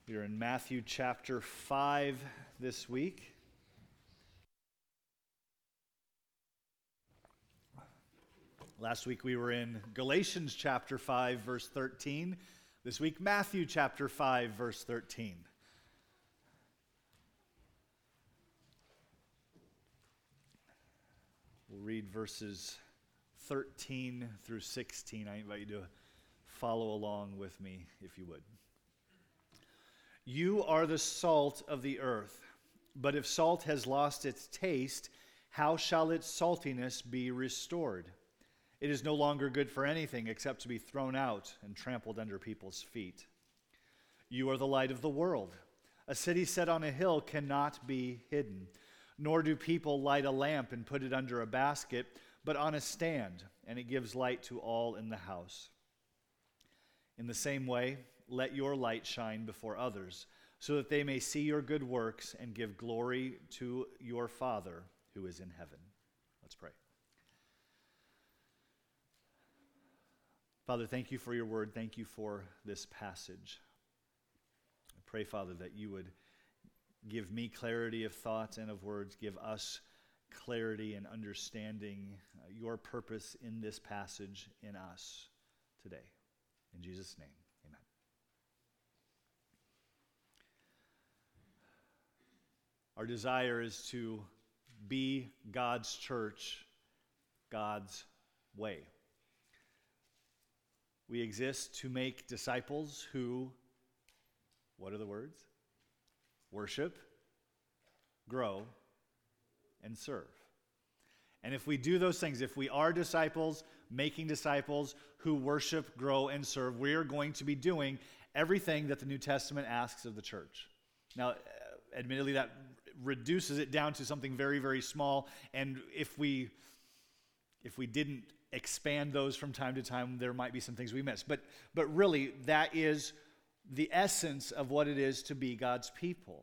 We are in Matthew chapter 5 this week. Last week we were in Galatians chapter 5, verse 13. This week, Matthew chapter 5, verse 13. We'll read verses 13 through 16. I invite you to follow along with me, if you would. You are the salt of the earth, but if salt has lost its taste, how shall its saltiness be restored? It is no longer good for anything except to be thrown out and trampled under people's feet. You are the light of the world. A city set on a hill cannot be hidden, nor do people light a lamp and put it under a basket, but on a stand, and it gives light to all in the house. In the same way, let your light shine before others, so that they may see your good works and give glory to your Father who is in heaven. Let's pray. Father, thank you for your word. Thank you for this passage. I pray, Father, that you would give me clarity of thought and of words. Give us clarity and understanding your purpose in this passage in us today. In Jesus' name. Our desire is to be God's church, God's way. We exist to make disciples who, what are the words? Worship, grow, and serve. And if we do those things, if we are disciples, making disciples who worship, grow, and serve, we are going to be doing everything that the New Testament asks of the church. Now, admittedly, that reduces it down to something very, very small, and if we didn't expand those from time to time, there might be some things we miss. But really, that is the essence of what it is to be God's people.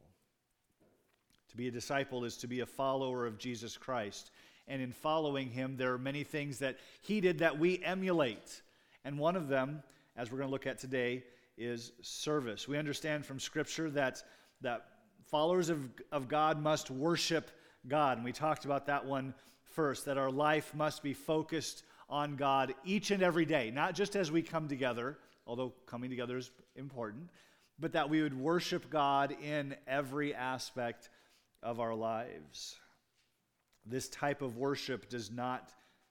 To be a disciple is to be a follower of Jesus Christ, and in following him, there are many things that he did that we emulate, and one of them, as we're going to look at today, is service. We understand from Scripture that followers of God must worship God. And we talked about that one first, that our life must be focused on God each and every day, not just as we come together, although coming together is important, but that we would worship God in every aspect of our lives. This type of worship does not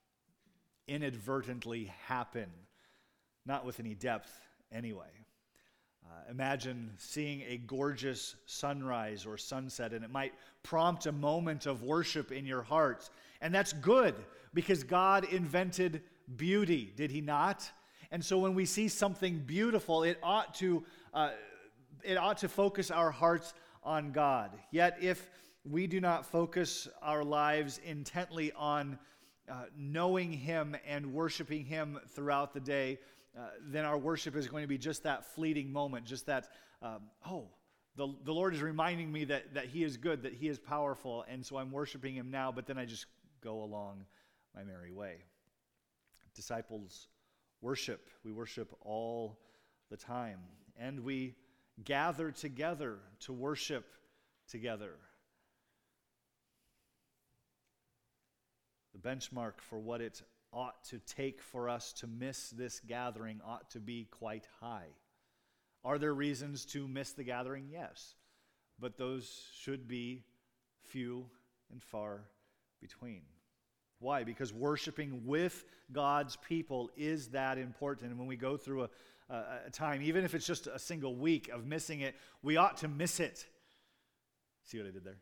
inadvertently happen, not with any depth anyway. Imagine seeing a gorgeous sunrise or sunset, and it might prompt a moment of worship in your heart. And that's good, because God invented beauty, did he not? And so when we see something beautiful, it ought to focus our hearts on God. Yet if we do not focus our lives intently on knowing him and worshiping him throughout the day, then our worship is going to be just that fleeting moment, just that, the Lord is reminding me that he is good, that he is powerful, and so I'm worshiping him now, but then I just go along my merry way. Disciples worship. We worship all the time, and we gather together to worship together. The benchmark for what it ought to take for us to miss this gathering ought to be quite high. Are there reasons to miss the gathering? Yes. But those should be few and far between. Why? Because worshiping with God's people is that important. And when we go through a time, even if it's just a single week of missing it, we ought to miss it. See what I did there?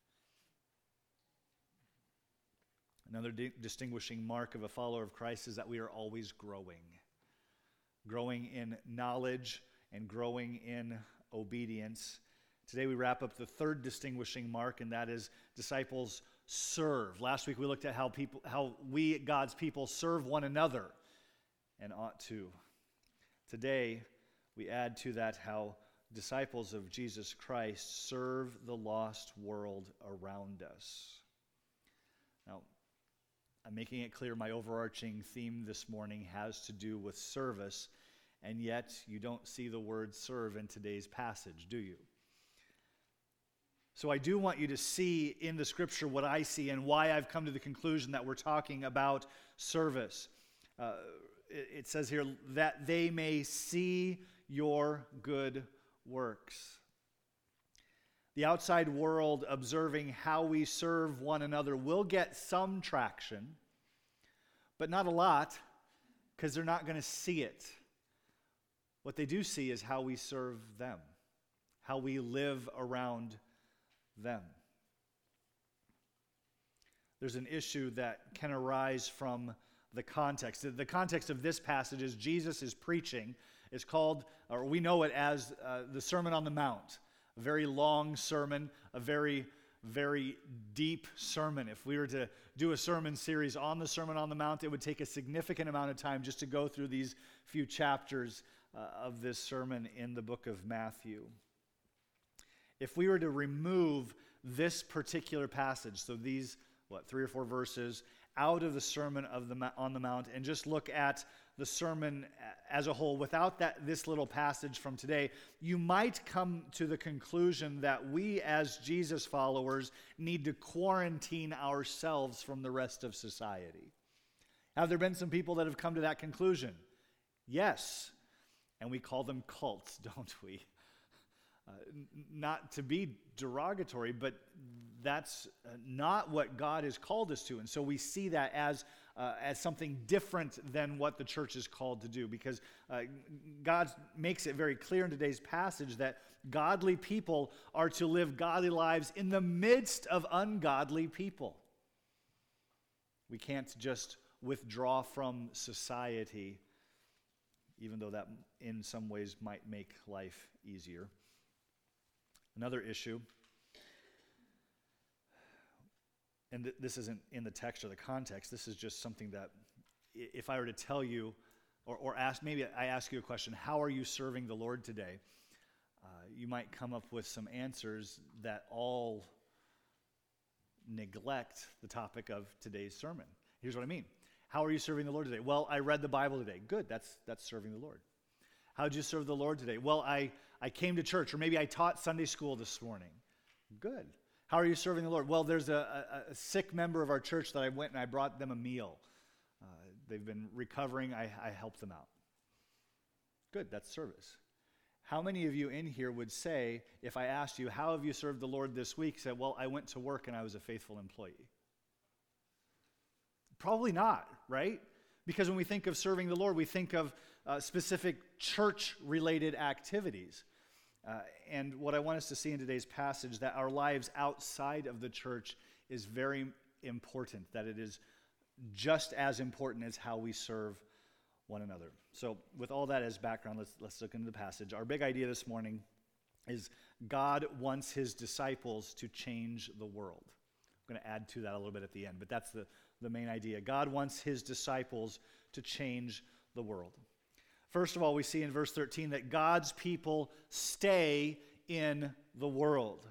Another distinguishing mark of a follower of Christ is that we are always growing. Growing in knowledge and growing in obedience. Today we wrap up the third distinguishing mark, and that is disciples serve. Last week we looked at how we, God's people, serve one another and ought to. Today we add to that how disciples of Jesus Christ serve the lost world around us. Now, I'm making it clear my overarching theme this morning has to do with service, and yet you don't see the word serve in today's passage, do you? So I do want you to see in the scripture what I see and why I've come to the conclusion that we're talking about service. It says here, that they may see your good works. The outside world observing how we serve one another will get some traction, but not a lot, because they're not going to see it. What they do see is how we serve them, how we live around them. There's an issue that can arise from the context. The context of this passage is Jesus is preaching. It's called, or we know it as the Sermon on the Mount. A very long sermon, a very, very deep sermon. If we were to do a sermon series on the Sermon on the Mount, it would take a significant amount of time just to go through these few chapters of this sermon in the book of Matthew. If we were to remove this particular passage, so these, 3 or 4 verses, out of the Sermon on the Mount and just look at the sermon as a whole without this little passage from today, you might come to the conclusion that we as Jesus followers need to quarantine ourselves from the rest of society. Have there been some people that have come to that conclusion? Yes. And we call them cults, don't we? Not to be derogatory, but that's not what God has called us to. And so we see that as something different than what the church is called to do, because God makes it very clear in today's passage that godly people are to live godly lives in the midst of ungodly people. We can't just withdraw from society, even though that in some ways might make life easier. Another issue, and this isn't in the text or the context, this is just something that if I were to tell you, or ask, maybe I ask you a question, how are you serving the Lord today? You might come up with some answers that all neglect the topic of today's sermon. Here's what I mean. How are you serving the Lord today? Well, I read the Bible today. Good, that's serving the Lord. How did you serve the Lord today? Well, I came to church, or maybe I taught Sunday school this morning. Good. How are you serving the Lord? Well, there's a sick member of our church that I went and I brought them a meal. They've been recovering. I helped them out. Good, that's service. How many of you in here would say, if I asked you, how have you served the Lord this week, said, well, I went to work and I was a faithful employee? Probably not, right? Because when we think of serving the Lord, we think of specific church-related activities. And what I want us to see in today's passage, that our lives outside of the church is very important, that it is just as important as how we serve one another. So with all that as background, let's look into the passage. Our big idea this morning is God wants his disciples to change the world. I'm going to add to that a little bit at the end, but that's the main idea. God wants his disciples to change the world. First of all, we see in verse 13 that God's people stay in the world.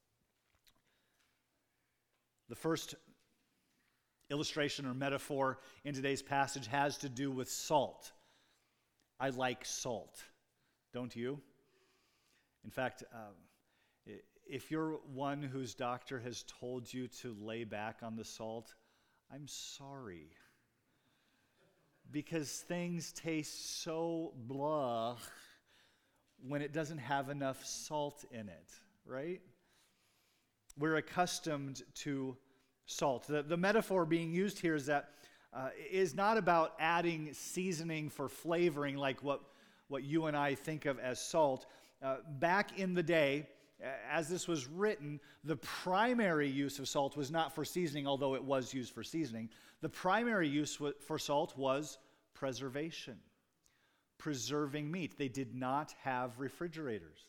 The first illustration or metaphor in today's passage has to do with salt. I like salt, don't you? In fact, if you're one whose doctor has told you to lay back on the salt, I'm sorry. Because things taste so blah when it doesn't have enough salt in it, right? We're accustomed to salt. The metaphor being used here is that is not about adding seasoning for flavoring like what you and I think of as salt. Back in the day, as this was written, the primary use of salt was not for seasoning, although it was used for seasoning. The primary use for salt was preservation, preserving meat. They did not have refrigerators.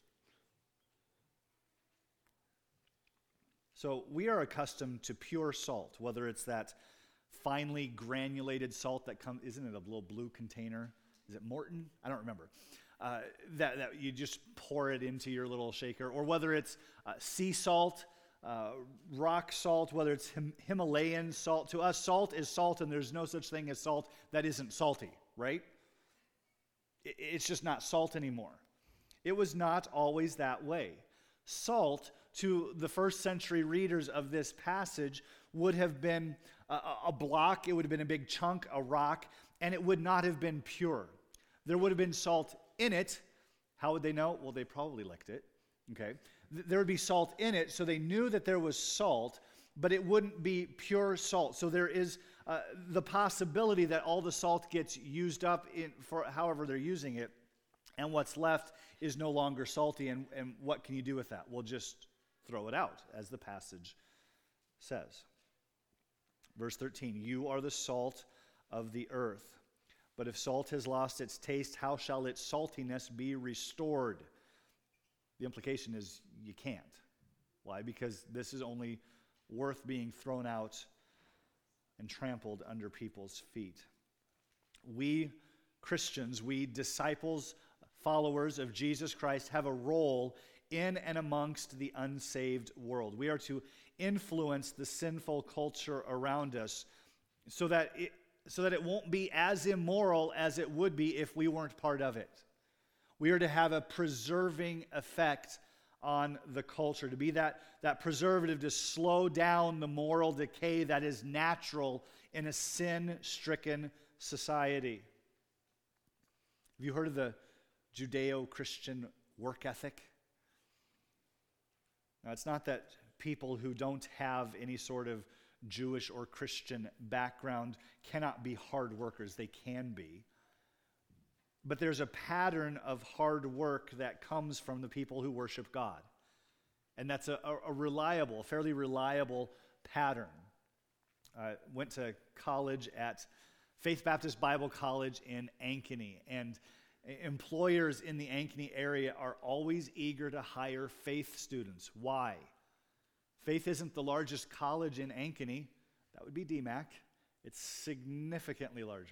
So we are accustomed to pure salt, whether it's that finely granulated salt that comes, isn't it a little blue container? Is it Morton? I don't remember. That you just pour it into your little shaker, or whether it's sea salt, rock salt, whether it's Himalayan salt. To us, salt is salt, and there's no such thing as salt that isn't salty, right? It's just not salt anymore. It was not always that way. Salt, to the first century readers of this passage, would have been a block, it would have been a big chunk, a rock, and it would not have been pure. There would have been salt in it. How would they know? Well, they probably licked it. Okay. There would be salt in it, so they knew that there was salt, but it wouldn't be pure salt. So there is the possibility that all the salt gets used up for however they're using it, and what's left is no longer salty. And what can you do with that? Well, just throw it out, as the passage says. Verse 13, you are the salt of the earth. But if salt has lost its taste, how shall its saltiness be restored? The implication is you can't. Why? Because this is only worth being thrown out and trampled under people's feet. We Christians, we disciples, followers of Jesus Christ, have a role in and amongst the unsaved world. We are to influence the sinful culture around us so that it won't be as immoral as it would be if we weren't part of it. We are to have a preserving effect on the culture, to be that preservative, to slow down the moral decay that is natural in a sin-stricken society. Have you heard of the Judeo-Christian work ethic? Now, it's not that people who don't have any sort of Jewish or Christian background cannot be hard workers. They can be. But there's a pattern of hard work that comes from the people who worship God. And that's a fairly reliable pattern. I went to college at Faith Baptist Bible College in Ankeny, and employers in the Ankeny area are always eager to hire faith students. Why? Faith isn't the largest college in Ankeny. That would be DMAC. It's significantly larger.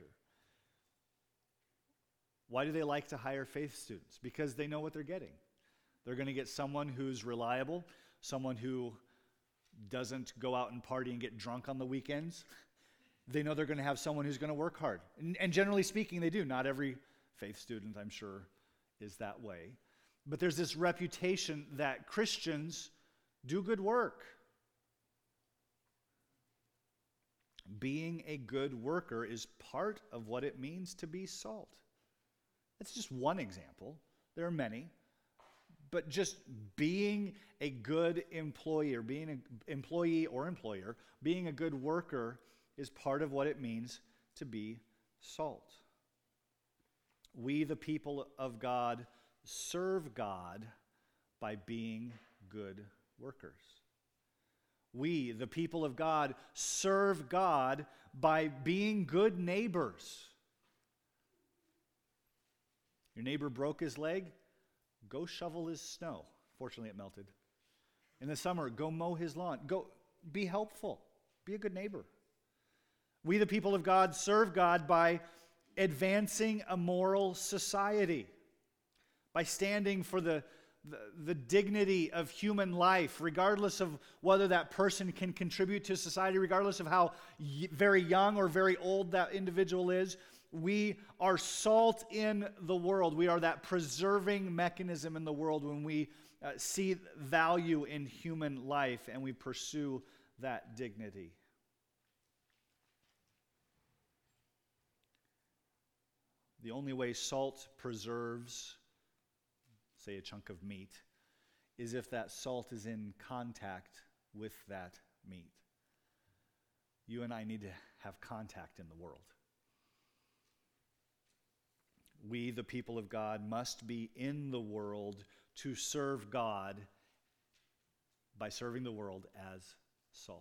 Why do they like to hire faith students? Because they know what they're getting. They're going to get someone who's reliable, someone who doesn't go out and party and get drunk on the weekends. They know they're going to have someone who's going to work hard. And generally speaking, they do. Not every faith student, I'm sure, is that way. But there's this reputation that Christians do good work. Being a good worker is part of what it means to be salt. That's just one example. There are many. But just being a good employee or being an employee or employer, being a good worker is part of what it means to be salt. We, the people of God, serve God by being good workers. We, the people of God, serve God by being good neighbors. Your neighbor broke his leg, go shovel his snow. Fortunately, it melted. In the summer, go mow his lawn. Go be helpful. Be a good neighbor. We, the people of God, serve God by advancing a moral society, by standing for the dignity of human life, regardless of whether that person can contribute to society, regardless of how very young or very old that individual is. We are salt in the world. We are that preserving mechanism in the world when we see value in human life and we pursue that dignity. The only way salt preserves, say, a chunk of meat, is if that salt is in contact with that meat. You and I need to have contact in the world. We, the people of God, must be in the world to serve God by serving the world as salt.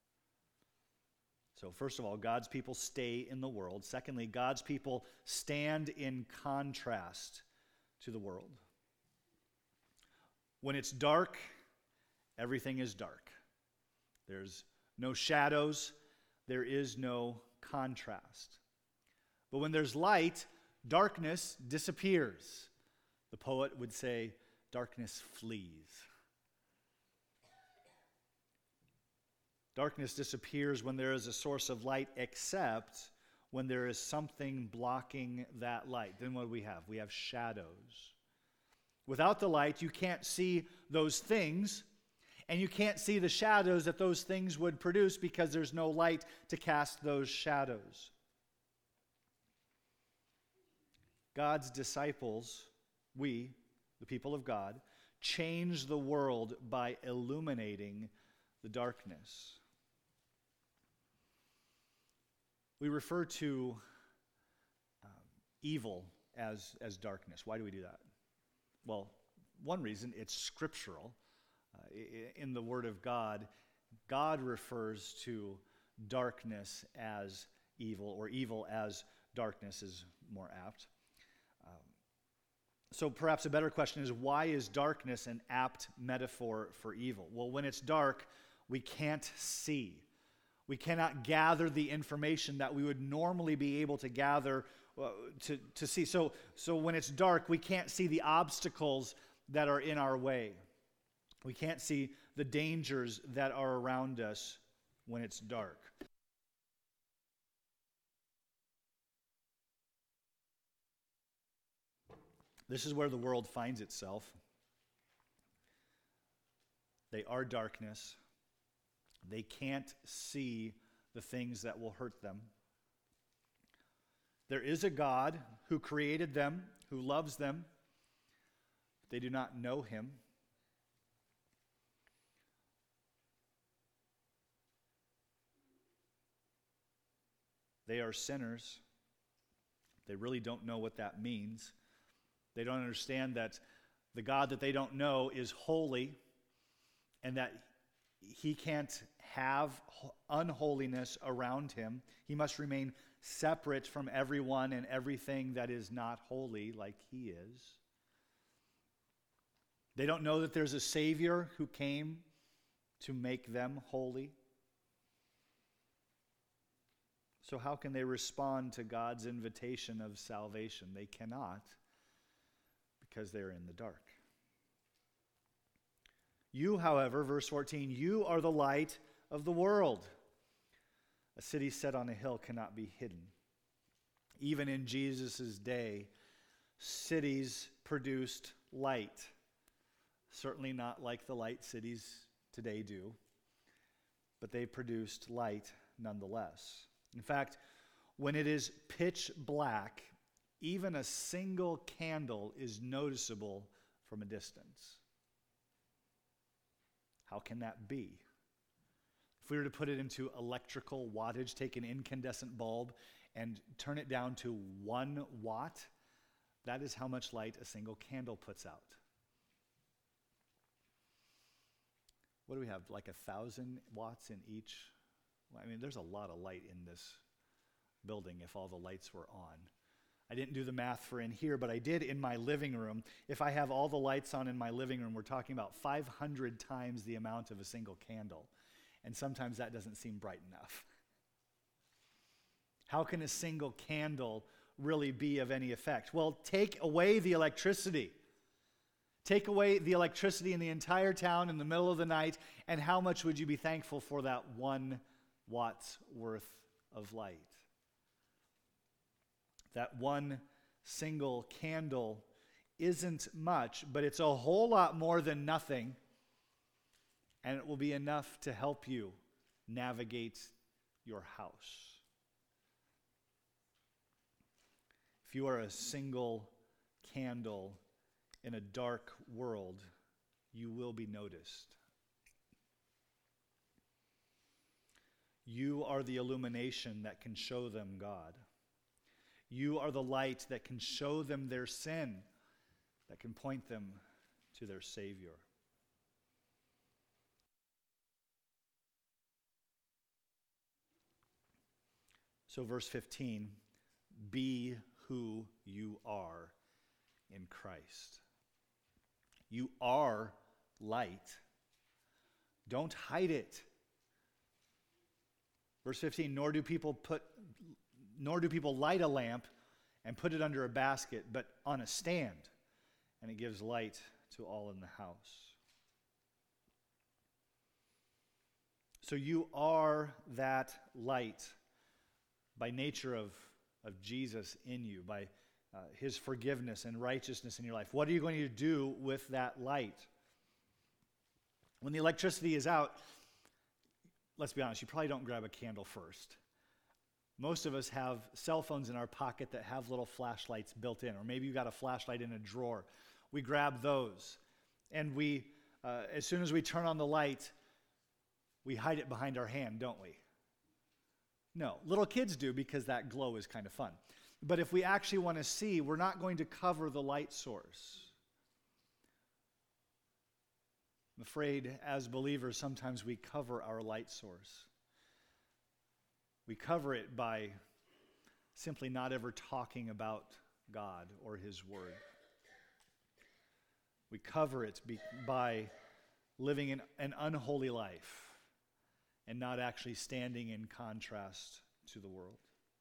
So first of all, God's people stay in the world. Secondly, God's people stand in contrast to the world. When it's dark, everything is dark. There's no shadows. There is no contrast. But when there's light, darkness disappears. The poet would say, darkness flees. Darkness disappears when there is a source of light, except when there is something blocking that light, then what do we have? We have shadows. Without the light, you can't see those things, and you can't see the shadows that those things would produce because there's no light to cast those shadows. God's disciples, we, the people of God, change the world by illuminating the darkness. We refer to evil as darkness. Why do we do that? Well, one reason, it's scriptural. In the Word of God, God refers to darkness as evil, or evil as darkness is more apt. So perhaps a better question is, why is darkness an apt metaphor for evil? Well, when it's dark, we can't see. We cannot gather the information that we would normally be able to gather to see. So when it's dark, we can't see the obstacles that are in our way. We can't see the dangers that are around us when it's dark. This is where the world finds itself. They are darkness. They can't see the things that will hurt them. There is a God who created them, who loves them. They do not know him. They are sinners. They really don't know what that means. They don't understand that the God that they don't know is holy, and that he can't have unholiness around him. He must remain separate from everyone and everything that is not holy, like he is. They don't know that there's a Savior who came to make them holy. So how can they respond to God's invitation of salvation? They cannot, because they're in the dark. You, however, verse 14, you are the light of the world. A city set on a hill cannot be hidden. Even in Jesus' day, cities produced light. Certainly not like the light cities today do, but they produced light nonetheless. In fact, when it is pitch black, even a single candle is noticeable from a distance. How can that be? If we were to put it into electrical wattage, take an incandescent bulb and turn it down to 1 watt, that is how much light a single candle puts out. What do we have, like 1,000 watts in each? I mean, there's a lot of light in this building if all the lights were on. I didn't do the math for in here, but I did in my living room. If I have all the lights on in my living room, we're talking about 500 times the amount of a single candle. And sometimes that doesn't seem bright enough. How can a single candle really be of any effect? Well, take away the electricity. Take away the electricity in the entire town in the middle of the night, and how much would you be thankful for that 1 watt's worth of light? That one single candle isn't much, but it's a whole lot more than nothing, and it will be enough to help you navigate your house. If you are a single candle in a dark world, you will be noticed. You are the illumination that can show them God. You are the light that can show them their sin, that can point them to their Savior. So verse 15, be who you are in Christ. You are light. Don't hide it. Verse 15, nor do people light a lamp and put it under a basket, but on a stand, and it gives light to all in the house. So you are that light by nature of of Jesus in you, by his forgiveness and righteousness in your life? What are you going to do with that light? When the electricity is out, let's be honest, you probably don't grab a candle first. Most of us have cell phones in our pocket that have little flashlights built in, or maybe you got a flashlight in a drawer. We grab those, and we, as soon as we turn on the light, we hide it behind our hand, don't we? No, little kids do because that glow is kind of fun. But if we actually want to see, we're not going to cover the light source. I'm afraid as believers, sometimes we cover our light source. We cover it by simply not ever talking about God or his word. We cover it by living an unholy life and not actually standing in contrast to the world.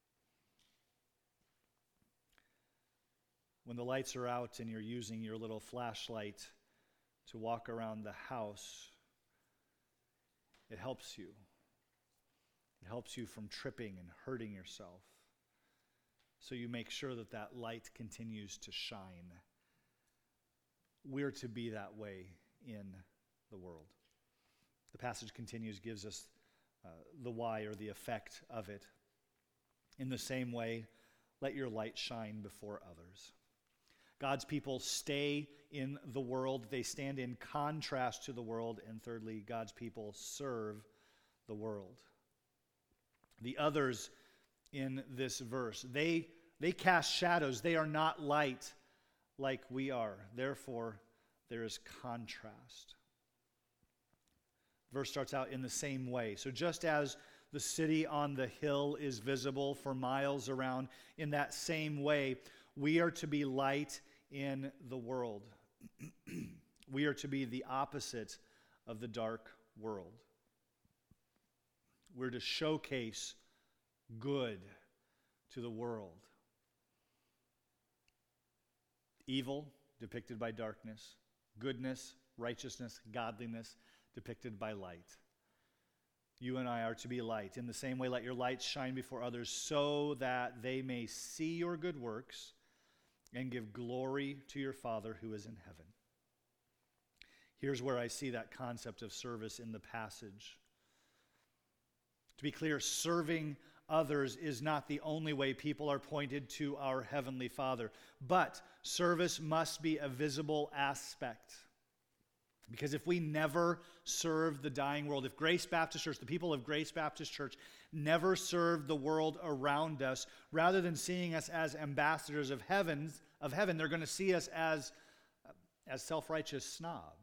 When the lights are out and you're using your little flashlight to walk around the house, it helps you. It helps you from tripping and hurting yourself. So you make sure that that light continues to shine. We're to be that way in the world. The passage continues, gives us the why or the effect of it. In the same way, let your light shine before others. God's people stay in the world. They stand in contrast to the world. And thirdly, God's people serve the world. The others in this verse, they cast shadows. They are not light like we are. Therefore, there is contrast. Verse starts out in the same way. So just as the city on the hill is visible for miles around, in that same way, we are to be light in the world. We are to be the opposite of the dark world. We're to showcase good to the world. Evil, depicted by darkness. Goodness, righteousness, godliness, depicted by light. You and I are to be light. In the same way, let your light shine before others so that they may see your good works and give glory to your Father who is in heaven. Here's where I see that concept of service in the passage. To be clear, serving others is not the only way people are pointed to our Heavenly Father, but service must be a visible aspect. Because if we never serve the dying world, if Grace Baptist Church, the people of Grace Baptist Church, never serve the world around us, rather than seeing us as ambassadors of heaven, they're going to see us as self-righteous snobs.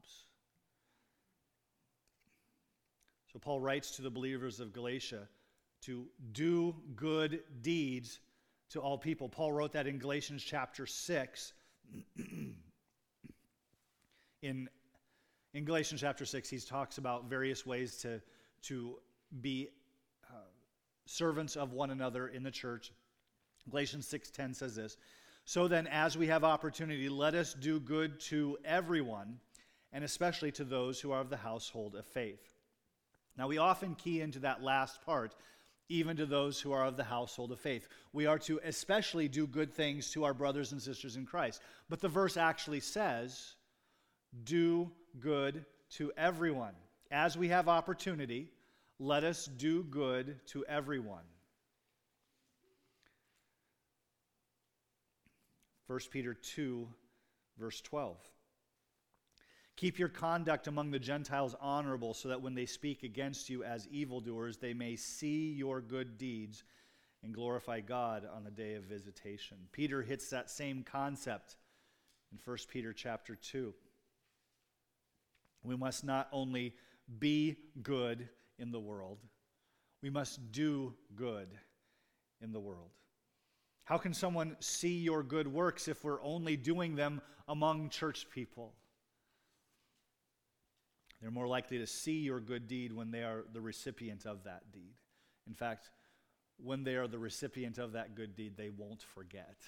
So Paul writes to the believers of Galatia to do good deeds to all people. Paul wrote that in Galatians chapter 6. In Galatians chapter 6, he talks about various ways to be servants of one another in the church. Galatians 6:10 says this, "So then, as we have opportunity, let us do good to everyone, and especially to those who are of the household of faith." Now, we often key into that last part, even to those who are of the household of faith. We are to especially do good things to our brothers and sisters in Christ. But the verse actually says, do good to everyone. As we have opportunity, let us do good to everyone. 1 Peter 2, verse 12. Keep your conduct among the Gentiles honorable, so that when they speak against you as evildoers, they may see your good deeds and glorify God on the day of visitation. Peter hits that same concept in 1 Peter chapter 2. We must not only be good in the world, we must do good in the world. How can someone see your good works if we're only doing them among church people? They're more likely to see your good deed when they are the recipient of that deed. In fact, when they are the recipient of that good deed, they won't forget.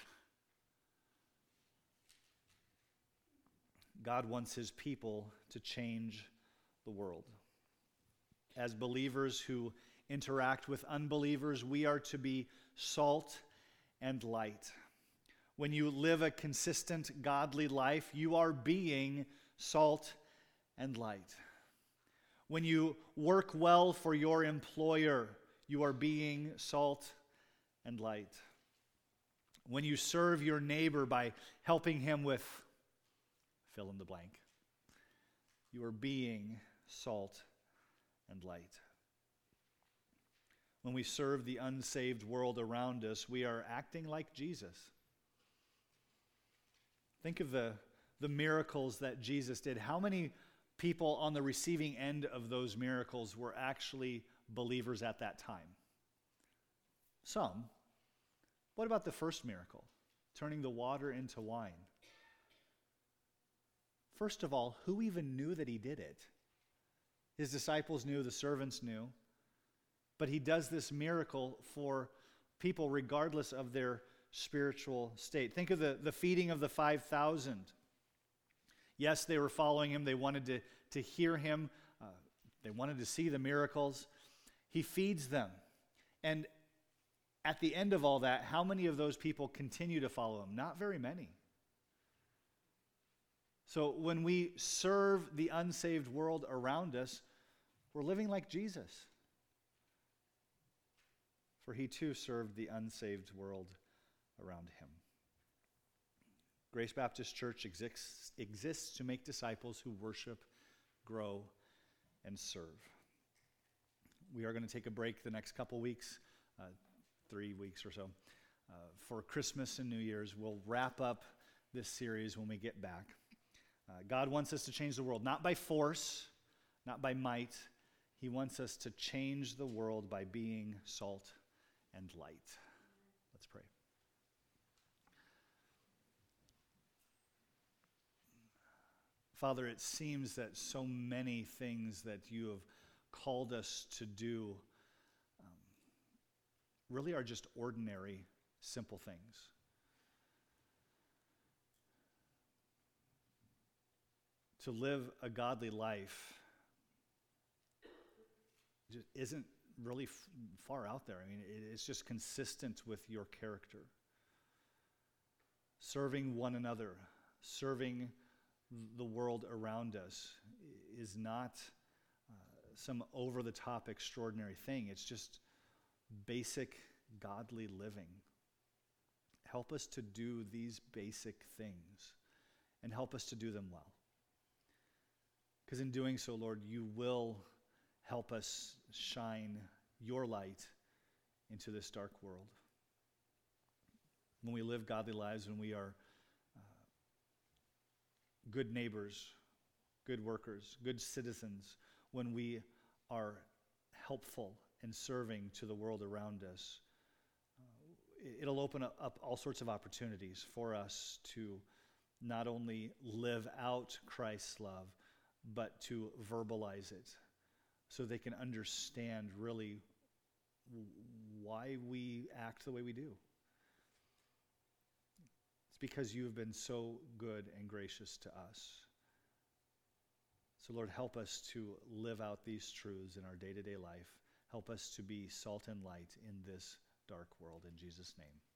God wants his people to change the world. As believers who interact with unbelievers, we are to be salt and light. When you live a consistent, godly life, you are being salt and light. When you work well for your employer, you are being salt and light. When you serve your neighbor by helping him with fill in the blank, you are being salt and light. When we serve the unsaved world around us, we are acting like Jesus. Think of the miracles that Jesus did. How many people on the receiving end of those miracles were actually believers at that time? Some. What about the first miracle, turning the water into wine? First of all, who even knew that he did it? His disciples knew, the servants knew. But he does this miracle for people regardless of their spiritual state. Think of the feeding of the 5,000. Yes, they were following him. They wanted to hear him. They wanted to see the miracles. He feeds them. And at the end of all that, how many of those people continue to follow him? Not very many. So when we serve the unsaved world around us, we're living like Jesus. For he too served the unsaved world around him. Grace Baptist Church exists to make disciples who worship, grow, and serve. We are going to take a break the next couple weeks, 3 weeks or so, for Christmas and New Year's. We'll wrap up this series when we get back. God wants us to change the world, not by force, not by might. He wants us to change the world by being salt and light. Let's pray. Father, it seems that so many things that you have called us to do really are just ordinary, simple things. To live a godly life just isn't really far out there. I mean, it's just consistent with your character. Serving one another, serving the world around us is not some over-the-top extraordinary thing. It's just basic godly living. Help us to do these basic things and help us to do them well. Because in doing so, Lord, you will help us shine your light into this dark world. When we live godly lives, when we are good neighbors, good workers, good citizens, when we are helpful and serving to the world around us, it'll open up all sorts of opportunities for us to not only live out Christ's love, but to verbalize it so they can understand really why we act the way we do. It's because you have been so good and gracious to us. So Lord, help us to live out these truths in our day-to-day life. Help us to be salt and light in this dark world. In Jesus' name.